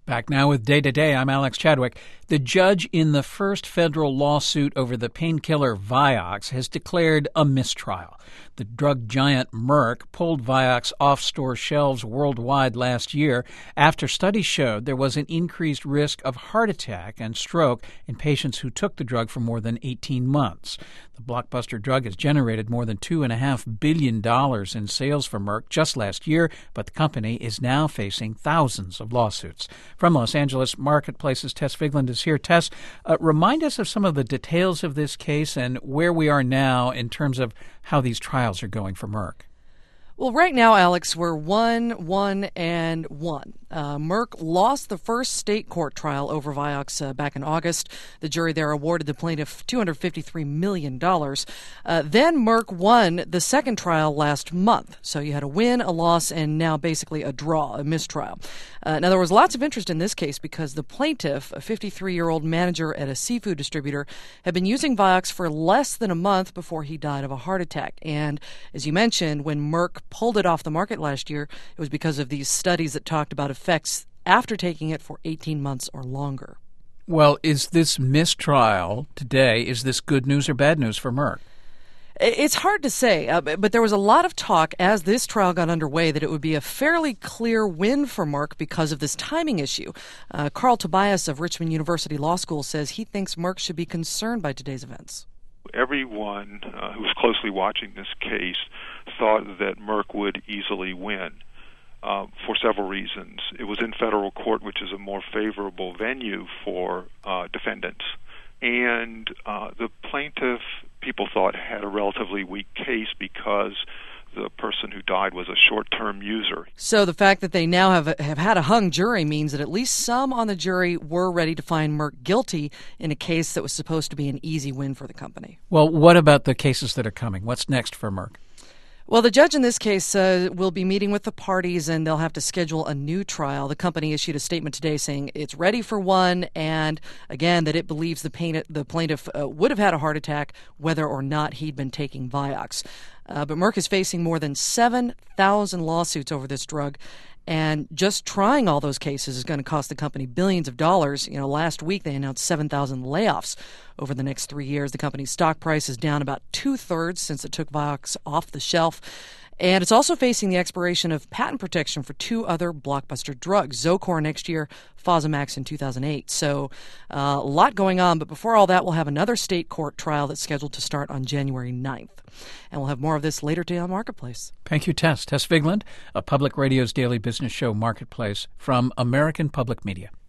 Back now with Day to Day, I'm Alex Chadwick. The judge in the first federal lawsuit over the painkiller Vioxx has declared a mistrial. The drug giant Merck pulled Vioxx off store shelves worldwide last year after studies showed there was an increased risk of heart attack and stroke in patients who took the drug for more than 18 months. The blockbuster drug has generated more than $2.5 billion in sales for Merck just last year, but the company is now facing thousands of lawsuits. From Los Angeles Marketplace's Tess Vigland is here. Tess, remind us of some of the details of this case and where we are now in terms of how these trials are going for Merck. Well, right now, Alex, we're 1-1-1. Merck lost the first state court trial over Vioxx back in August. The jury there awarded the plaintiff $253 million. Then Merck won the second trial last month. So you had a win, a loss, and now basically a draw, a mistrial. Now, there was lots of interest in this case because the plaintiff, a 53-year-old manager at a seafood distributor, had been using Vioxx for less than a month before he died of a heart attack. And as you mentioned, when Merck pulled it off the market last year, it was because of these studies that talked about effects after taking it for 18 months or longer. Well, is this mistrial today, is this good news or bad news for Merck? It's hard to say, but there was a lot of talk as this trial got underway that it would be a fairly clear win for Merck because of this timing issue. Carl Tobias of Richmond University Law School says he thinks Merck should be concerned by today's events. Everyone who was closely watching this case thought that Merck would easily win for several reasons. It was in federal court, which is a more favorable venue for defendants. And the plaintiff, people thought, had a relatively weak case because the person who died was a short-term user. So the fact that they now have had a hung jury means that at least some on the jury were ready to find Merck guilty in a case that was supposed to be an easy win for the company. Well, what about the cases that are coming? What's next for Merck? Well, the judge in this case will be meeting with the parties, and they'll have to schedule a new trial. The company issued a statement today saying it's ready for one, and again, that it believes the plaintiff would have had a heart attack whether or not he'd been taking Vioxx. But Merck is facing more than 7,000 lawsuits over this drug, and just trying all those cases is going to cost the company billions of dollars. You know, last week they announced 7,000 layoffs over the next 3 years. The company's stock price is down about 2/3 since it took Vioxx off the shelf. And it's also facing the expiration of patent protection for two other blockbuster drugs, Zocor next year, Fosamax in 2008. So a lot going on. But before all that, we'll have another state court trial that's scheduled to start on January 9th. And we'll have more of this later today on Marketplace. Thank you, Tess. Tess Vigland, a Public Radio's daily business show, Marketplace, from American Public Media.